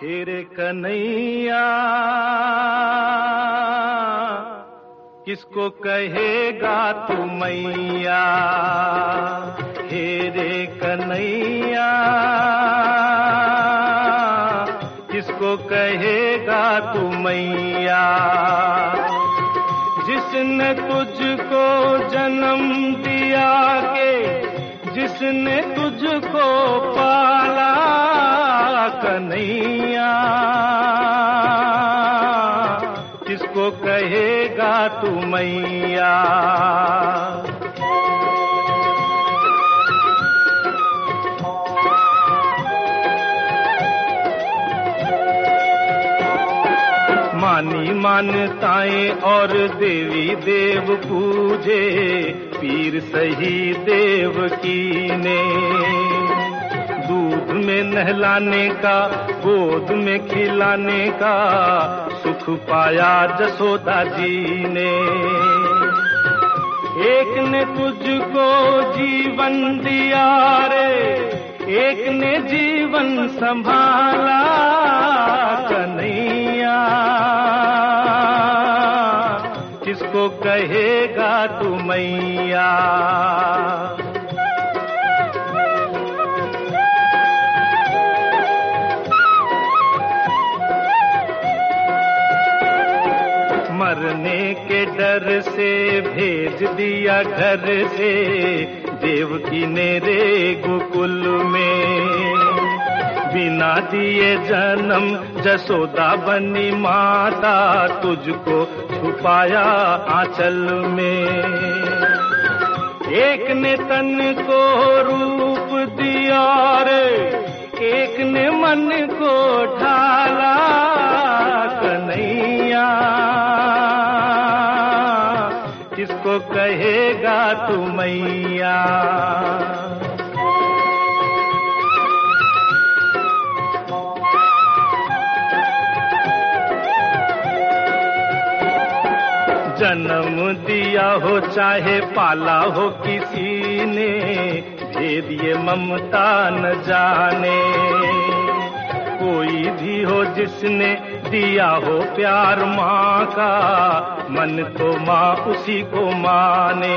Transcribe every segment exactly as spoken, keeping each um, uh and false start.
हेरे कन्हैया किसको कहेगा तू मैया, हेरे कन्हैया किसको कहेगा तू मैया। जिसने तुझको जन्म दिया के, जिसने तुझको पाला कन्हैया, किसको कहेगा तू मैया। मानी मान्यताएं और देवी देव पूजे, पीर सही देव की ने। दूध में नहलाने का, गोद में खिलाने का सुख पाया जसोदा जी ने। एक ने तुझको जीवन दिया रे, एक ने जीवन संभाला कन्हैया, किसको कहेगा तू मैया। मरने के डर से भेज दिया घर से देवकी ने रे गोकुल में। बिना दिए जन्म जसोदा बनी माता, तुझको छुपाया आंचल में। एक ने तन को रूप दिया रे, एक ने मन को ढाला कन्हैया, किसको कहेगा तू मैया। जन्म दिया हो चाहे पाला हो किसी ने, भेद ये ममता न जाने। कोई भी हो जिसने दिया हो प्यार माँ का, मन तो माँ उसी को माने।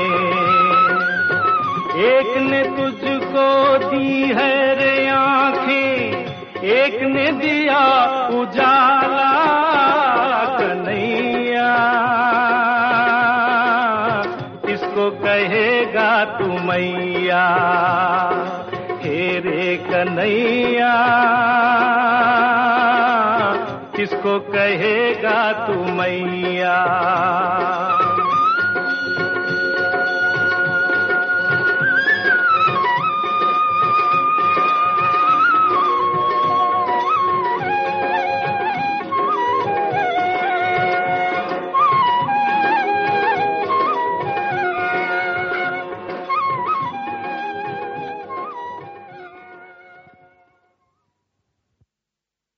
एक ने तुझको दी है रे आँखें, एक ने दिया उजाला कन्हैया, किसको कहेगा तू मैया। हेरे कन्हैया किसको कहेगा तू मैया।